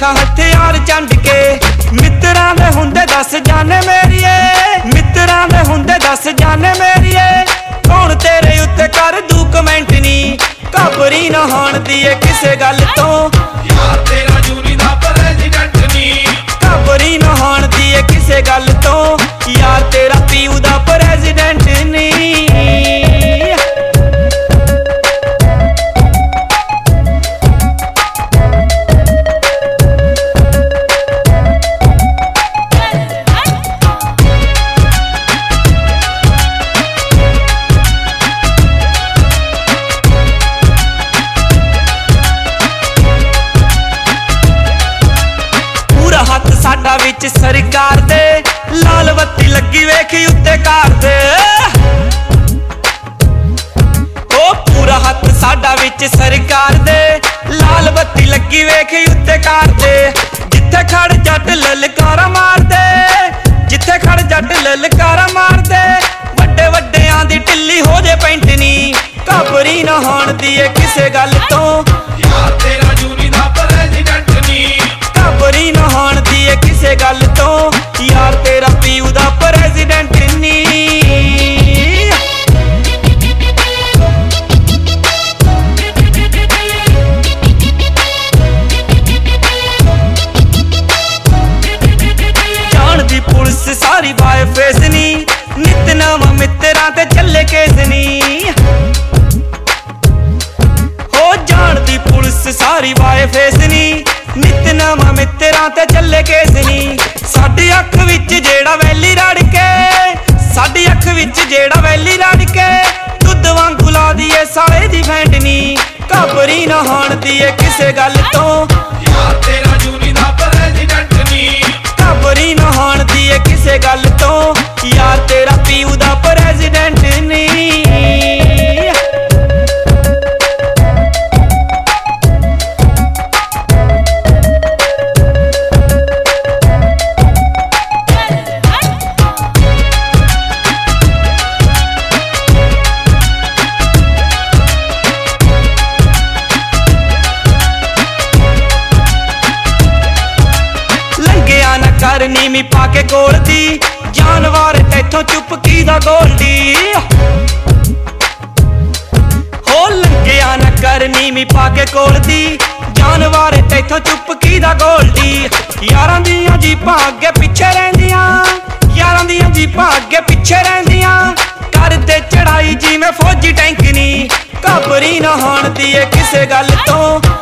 ਵੇਖਾਂ ਹਥਿਆਰ ਚੰਡ ਕੇ। ਮਿੱਤਰਾਂ ਦੇ ਹੁੰਦੇ 10 ਜਾਨੇ ਮੇਰੀਏ, ਮਿੱਤਰਾਂ ਦੇ ਹੁੰਦੇ 10 ਜਾਨੇ ਮੇਰੀਏ। ਕੌਣ ਤੇਰੇ ਉੱਤੇ ਕਰ ਦੂ ਕਮੈਂਟ ਨੀ, ਘਬਰੀ ਨਾ ਹੋਣ ਦੀਏ ਕਿਸੇ ਗੱਲ ਤੋਂ। ਯਾਰ ਤੇਰਾ ਜੂਨੀ ਦਾ ਪ੍ਰੈਜ਼ੀਡੈਂਟ ਨੀ, ਘਬਰੀ ਨਾ ਹੋਣ ਦੀਏ ਕਿਸੇ ਗੱਲ ਤੋਂ। ਯਾਰ ਤੇਰਾ ਪੀਊ ਦਾ ਪ੍ਰੈਜ਼ੀਡੈਂਟ ਨੀ। ਸਾਡਾ ਵਿੱਚ ਸਰਕਾਰ ਦੇ, ਲਾਲ ਬੱਤੀ ਲੱਗੀ ਵੇਖੀ ਉੱਤੇ ਕਾਰ ਦੇ। ਉਹ ਪੂਰਾ ਹੱਥ ਸਾਡਾ ਵਿੱਚ ਸਰਕਾਰ ਦੇ, ਲਾਲ ਬੱਤੀ ਲੱਗੀ ਵੇਖੀ ਉੱਤੇ ਕਾਰ ਦੇ। ਜਿੱਥੇ ਖੜ ਜੱਟ ਲਲਕਾਰਾ ਮਾਰਦੇ, ਜਿੱਥੇ ਖੜ ਜੱਟ ਲਲਕਾਰਾ ਮਾਰਦੇ। ਵੱਡੇ ਵੱਡਿਆਂ ਦੀ ਢਿੱਲੀ ਹੋ ਜੇ ਪੈਂਟ ਨੀ, ਘਬਰੀ ਨਾ ਹੋਣ ਦੀਏ ਕਿਸੇ ਗੱਲ ਤੋਂ। ਯਾਰ ਤੇਰਾ ਜੂਨੀ ਦਾ ਪ੍ਰੈਜ਼ੀਡੈਂਟ ਨੀ, ਘਬਰੀ ਨਾ ਹੋਣ ਦੀਏ ਕਿਸੇ ਗੱਲ ਤੋਂ। ਯਾਰ ਤੇਰਾ ਪੀਊ ਦਾ ਪ੍ਰੈਜ਼ੀਡੈਂਟ ਨੀ। ਜਾਣਦੀ ਪੁਲਿਸ ਸਾਰੀ ਬਾਏ ਫੇਸ ਨੀ, ਨਿਤ ਨਵਾਂ ਮਿੱਤਰਾਂ ਤੇ ਚੱਲੇ ਕੇਸ ਨੀ। ਹੋ ਜਾਣਦੀ ਪੁਲਿਸ ਸਾਰੀ ਬਾਏ ਫੇਸ ਨੀ, ਨਿਤ ਨਵਾਂ ਮਿੱਤਰਾਂ ਤੇ ਚੱਲੇ ਕੇਸ ਨੀ। ਸਾਡੀ ਅੱਖ ਵਿੱਚ ਜਿਹੜਾ ਵੈਲੀ ਰੜ ਕੇ, ਸਾਡੀ ਅੱਖ ਵਿੱਚ ਜਿਹੜਾ ਵੈਲੀ ਰੜ ਕੇ। ਦੁੱਧ ਵਾਂਗੂ ਲਾ ਦੀਏ ਸਾਲੇ ਦੀ ਫੈਂਟ ਨੀ, ਘਬਰੀ ਨਾ ਹੋਣ ਦੀਏ ਕਿਸੇ ਗੱਲ ਤੋਂ। ਯਾਰ ਤੇਰਾ ਜੂਨੀ ਦਾ ਪ੍ਰੈਜ਼ੀਡੈਂਟ ਨੀ, ਘਬਰੀ ਨਾ ਹੋਣ ਦੀਏ ਕਿਸੇ ਗੱਲ ਤੋਂ। ਯਾਰ ਤੇਰਾ ਪੀਊ ਦਾ ਪ੍ਰੈਜ਼ੀਡੈਂਟ ਨੀ। ਕਰ ਨੀਵੀਂ ਪਾ ਕੇ ਗੋਲ ਦੀ, ਜਾਨਵਰ ਤੈਥੋਂ ਚੁੱਪਕੀ ਦਾ ਗੋਲਡੀ। ਹੋ ਲੰਘਿਆ ਨਾ ਕਰ ਨੀਵੀਂ ਪਾ ਕੇ ਗੋਲ ਦੀ, ਜਾਨਵਰ ਤੈਥੋਂ ਚੁੱਪਕੀ ਦਾ ਗੋਲਡੀ। ਯਾਰਾਂ ਦੀਆਂ ਜੀਪਾਂ ਅੱਗੇ ਪਿੱਛੇ ਰਹਿੰਦੀਆਂ, ਯਾਰਾਂ ਦੀਆਂ ਜੀਪਾਂ ਅੱਗੇ ਪਿੱਛੇ ਰਹਿੰਦੀਆਂ। ਕਰਦੇ ਚੜਾਈ ਜਿਵੇਂ ਫੌਜੀ ਟੈਂਕ ਨੀ, ਘਬਰੀ ਨਾ ਹੋਣ ਦੀਏ ਕਿਸੇ ਗੱਲ ਤੋਂ।